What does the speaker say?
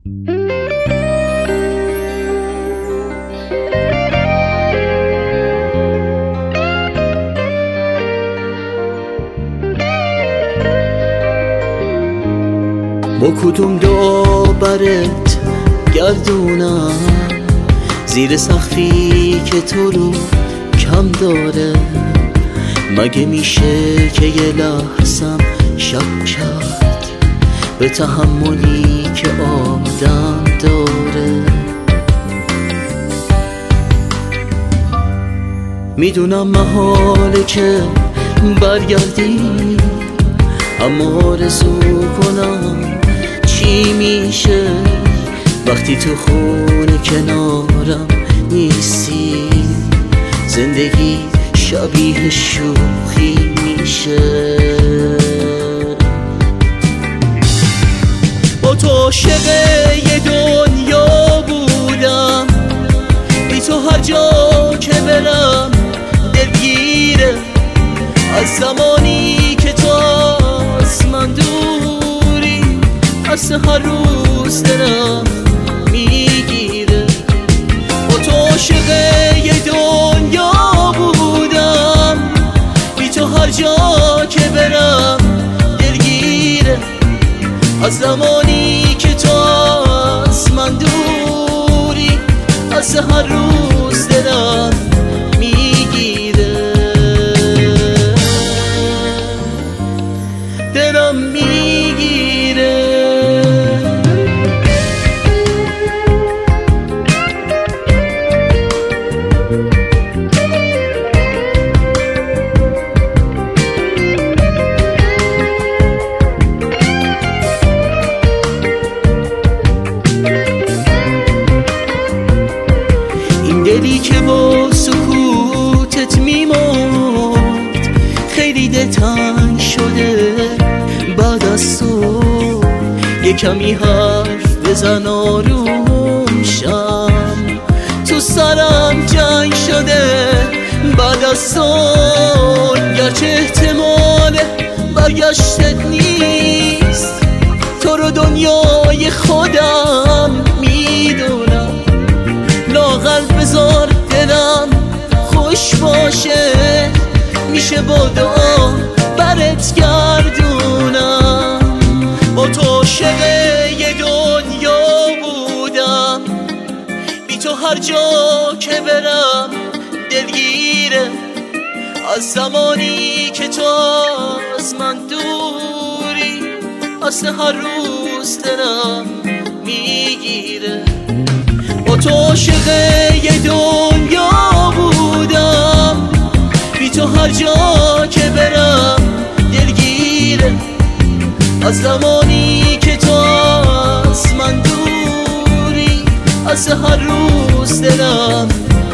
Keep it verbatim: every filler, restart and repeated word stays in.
با کدوم دو برت گردونم زیر سقفی که تو رو کم داره؟ مگه میشه که یه لحظم شک کرد به تحملی که آدم داره؟ میدونم محاله که برگردی، اما آرزو کنم چی میشه وقتی تو خونه کنارم نیستی؟ زندگی شبیه شوخی میشه. با تو عاشق یه دنیا بودم، بی تو هر جا که برم دلگیره. از زمانی که تو از من دوری، از هر روز دلم میگیره. با تو عاشق یه دنیا بودم، بی تو هر جا که برم دلگیره. از زمانی که تو از من دوری، از هر روز دلم میگیره. دلم میگیره. این دلی که با سکوتت میمرد خیلی دلتنگ شده بعد از تو. یه کمی حرف بزن آروم شم، تو سرم جنگ شده بعد از تو. گرچه احتمال برگشتت نیست، تو رو دنیای خودم میدونم. لااقل بذار دلم خوش باشه، میشه با دعا برت گردونم. با تو عاشق یه دنیا بودم، بی تو هر جا که برم دلگیره. از زمانی که تو از من دوری، از هر روز دلم میگیره. با تو عاشق یه دنیا بودم، بی تو هر جا که برم دلگیره. از زمانی که تو از من دوری، از هر روز دلم